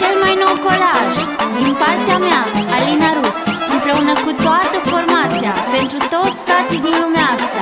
cel mai nou colaj din partea mea, Alina Rus, împreună cu toată formația, pentru toți frații din lumea asta.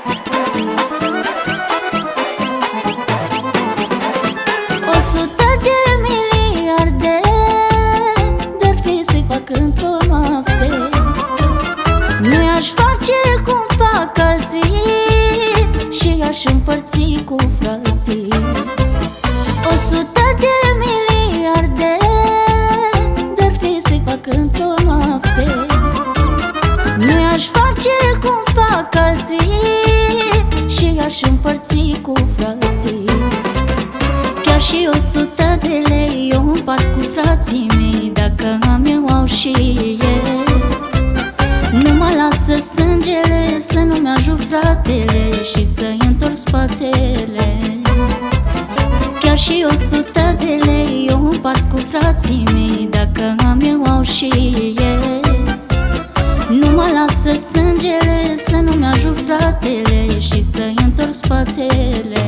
100 de miliarde de-ar fi să-i fac într-o noapte, nu i-aș face cum fac alții și i-aș împărți cu frații. 100 de miliarde de-ar fi să-i fac într-o noapte, nu i-aș face cum fac alții și i-aș împărți cu frații. Chiar și 100 de lei eu împart cu frații mei, dacă am eu au și ei. Nu mă lasă sângele să nu-mi ajut fratele și să-i întorc spatele. Chiar și 100 de lei eu împart cu frații mei, dacă am eu au și ei. Nu mă lasă sângele să nu-mi ajut fratele și să-i întorc spatele.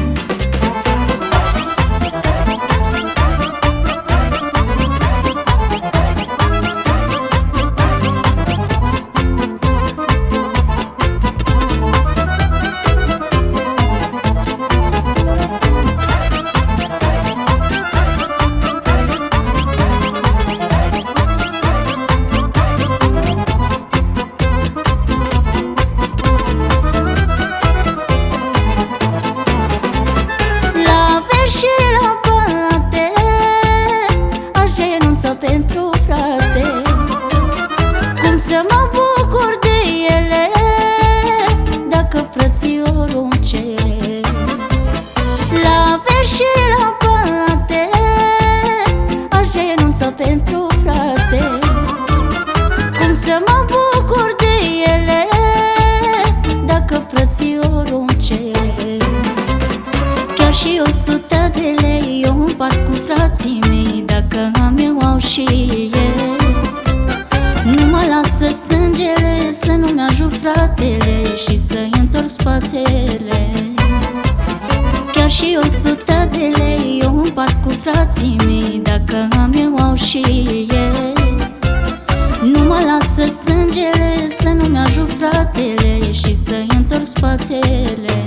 Pentru frate, cum să mă bucur de ele dacă frățiorul îmi cere. La averi și la palate aș renunța pentru frate, cum să mă bucur de ele dacă frățiorul îmi cere. Chiar și 100 de lei eu împart cu frații mei, dacă am eu au și ei. Nu mă lasă sângele să nu-mi ajut fratele și să-i întorc spatele. Chiar și 100 de lei eu împart cu frații mei, dacă am eu au și ei. Nu mă lasă sângele să nu-mi ajut fratele și să-i întorc spatele.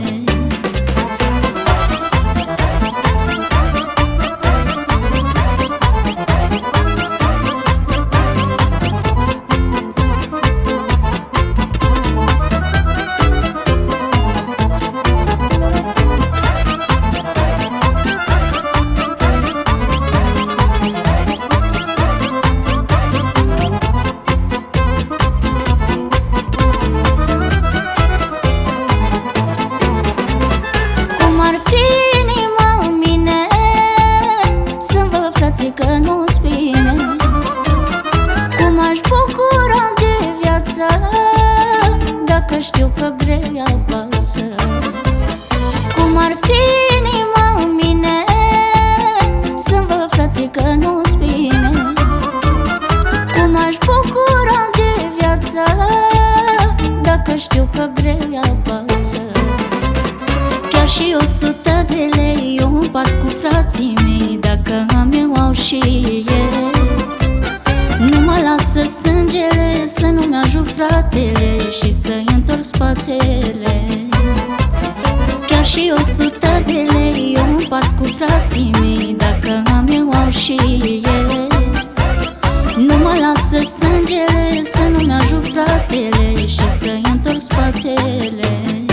Că nu-ți bine, cum aș bucura de viață dacă știu că grea pasă. Cum ar fi inima în mine să-mi văd frații că nu-ți bine, cum aș bucura de viață dacă știu că grea pasă. Chiar și 100 de lei eu împart cu frații mei, dacă am eu au și ei. Nu mă lasă sângele să nu-mi ajut fratele și să-i întorc spatele. Chiar și 100 de lei eu împart cu frații mei, dacă am eu au și ei. Nu mă lasă sângele să nu-mi ajut fratele și să-i întorc spatele.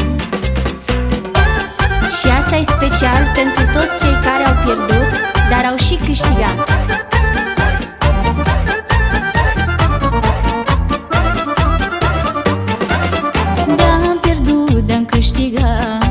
Și asta e special pentru toți cei care au pierdut, dar au și câștigat. De-am pierdut, de-am câștigat,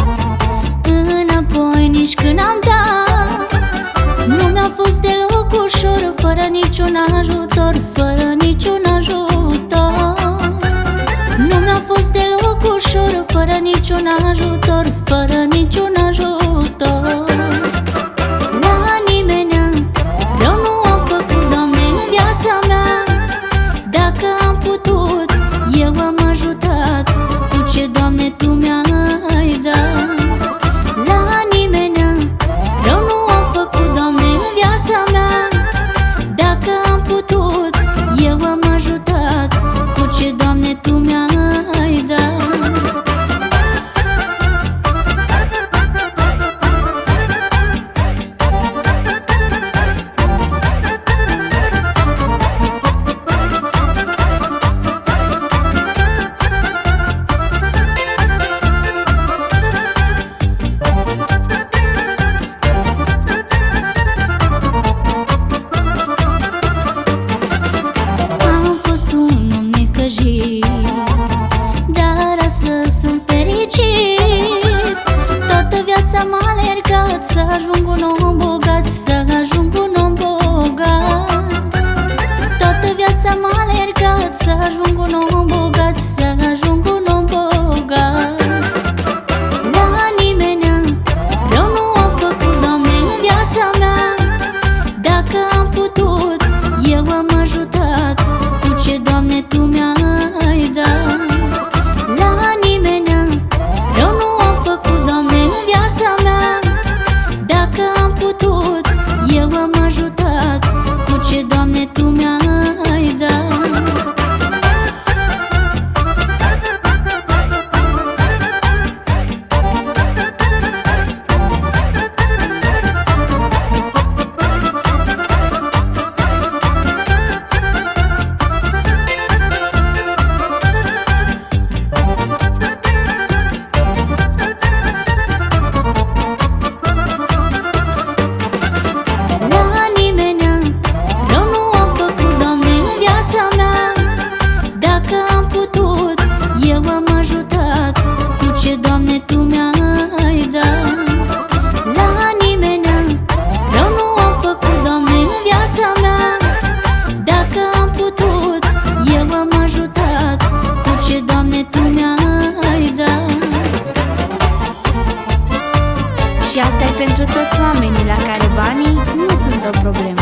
înapoi nici când am dat. Nu mi-a fost deloc ușor, fără niciun ajutor, fără niciun ajutor. Nu mi-a fost deloc ușor, fără niciun ajutor, fără niciun ajutor. La nimenea rău nu am făcut, Doamne, în viața mea. Dacă am putut, eu am ajutat cu ce, Doamne, Tu mi-ai dat. La nimenea rău nu am făcut, Doamne, în viața mea. alergat să ajung un om bogat, să ajung un om bogat. Toată viața m-a alergat să ajung un om bogat, să ajung un om bogat. La nimenea rău nu am făcut, Doamne, în viața mea. Dacă am putut, eu am ajutat cu ce, Doamne, Tu mi-ai dat. La nimenea rău nu am făcut, Doamne, în viața mea. Dacă am putut, eu am ajutat cu ce, Doamne, Tu mi-ai dat. Doamne, Tu mi-ai dat. La nimenea rău nu am făcut, Doamne, în viața mea. Dacă am putut, eu am ajutat cu ce, Doamne, Tu mi-ai dat. Și asta e pentru toți oamenii la care banii nu sunt o problemă.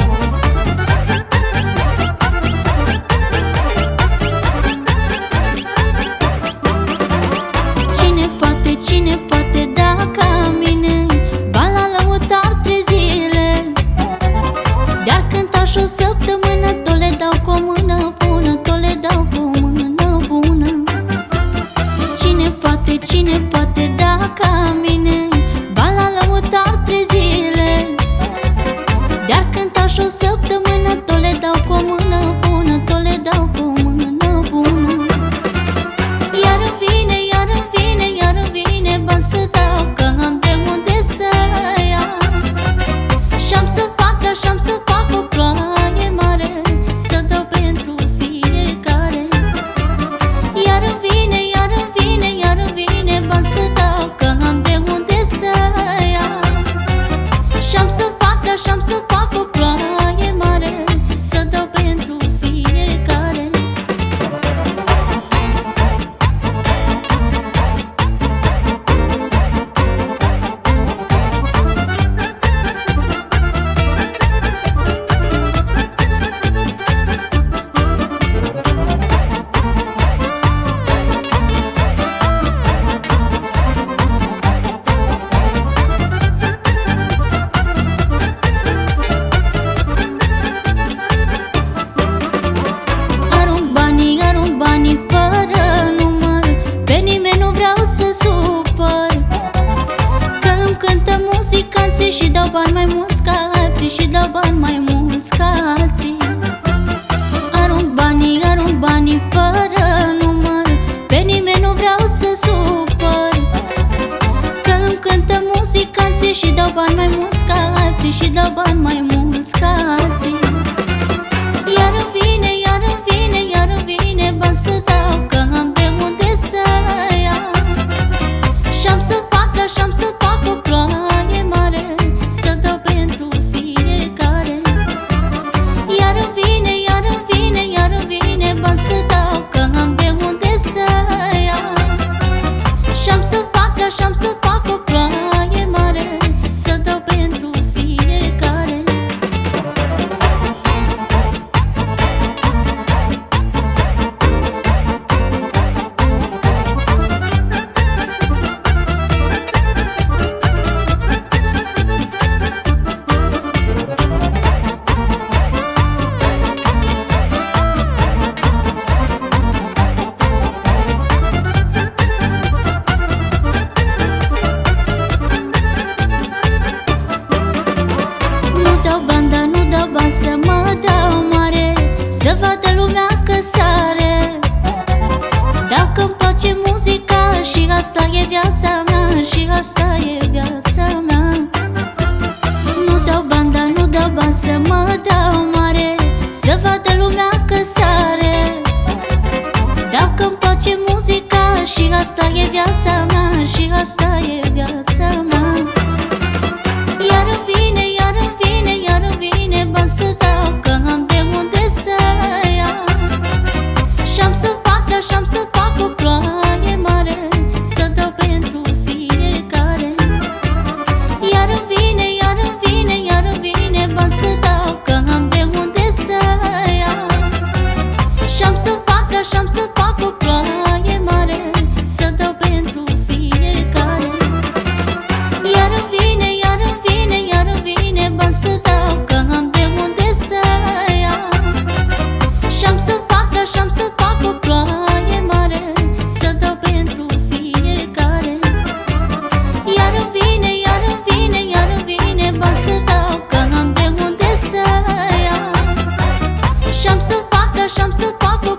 Cine poate da ca mine bani la lăutar 3 zile? De-ar cânta și o săptămână, tot le dau cu o mână bună, tot le dau cu o mână bună. Cine poate da ca mine bani la lăutar 3 zile? De-ar cânta și o săptămână, tot le dau cu o mână bună, tot le dau cu o mână bună. Iar-mi vine bani să dau, că am de unde să iau. Și-am să fac o ploaie mare, să dau pentru fiecare. Iar-mi vine bani să dau, că am de unde să iau. Și-am să fac o ploaie mare, să dau pentru fiecare. Și dau bani mai mulți ca alții, și dau bani mai mulți ca alții. Arunc banii fără număr, pe nimeni nu vreau să supăr. Că îmi cântă muzicanții și dau bani mai mulți ca alții, și dau bani mai mulți ca alții. Iar-mi vine bani să dau, că am de unde să iau. Și-am să fac o ploaie mare, să dau pentru fiecare. Iar-mi vine bani să dau, că am de unde să iau. Și-am să fac o ploaie mare, să dau pentru fiecare. Să mă dau mare, să vadă lumea că sare. Dacă-mi place muzica, și asta e viața mea, și asta e viața mea. Nu dau bani, dar nu dau bani, să mă dau mare, să vadă lumea că sare. Dacă-mi place muzica, și asta e viața mea, și asta e viața mea. Și-am să fac, așa-am să fac